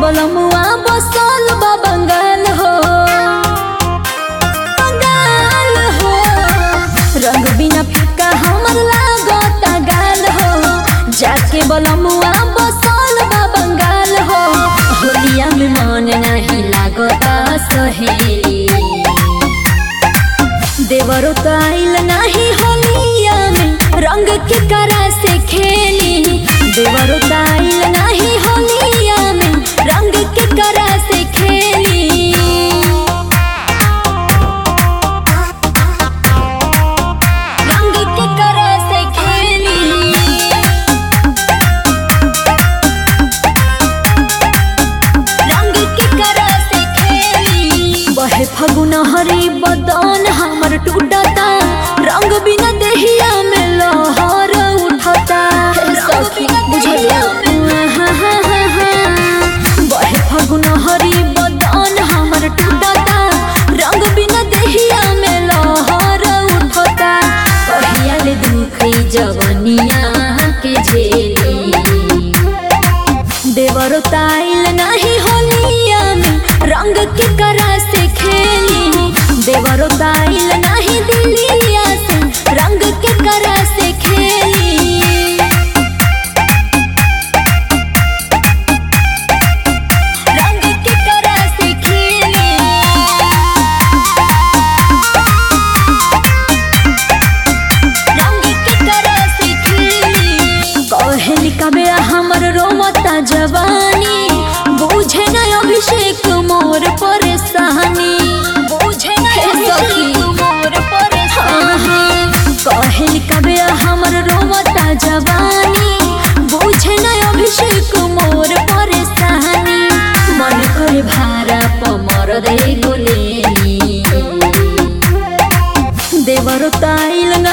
बलमुआ बसल बा बंगाल हो बंगाल हो। रंग बिना फीका हमर लागता गाल हो। जाके बलमुआ बसल बा बंगाल हो। होलिया में मन नहीं लागता सहेली। देवरो तो आइल नहीं होलिया में रंग के करा से खेली। देवरो तो आइल नहीं होलिया में रंग के करा से खेली। रंग के करा से खेली। रंग के करा से खेली। बहे फगुन हरी बदन हमर टूटता। रंग बिना देहिया में लहर उठता। सखी बुझलिया बहे फगुन हरी बदन हमर टूटता। रंग बिना देहिया में लहर उठता। कहिया ले दुखी जवनिया के झेली। देवरो ताइल नहीं होलिया में रंग के करा से खेली। देवरो ताइल नहीं दिलिया से रंग के करा से खेली। रंग के करा से खेली। रंग के करा से खेली। कहली कबेरा हमर रोमता जवानी। बुझे न अभिषेक मोर परेशानी। बुझे न सखी मोर परेशानी। कहली कबेरा हमर रोमता जवानी। बुझे न अभिषेक मोर परेशानी। मन कर भारा पमर दे गोलेली। देवरो ताइल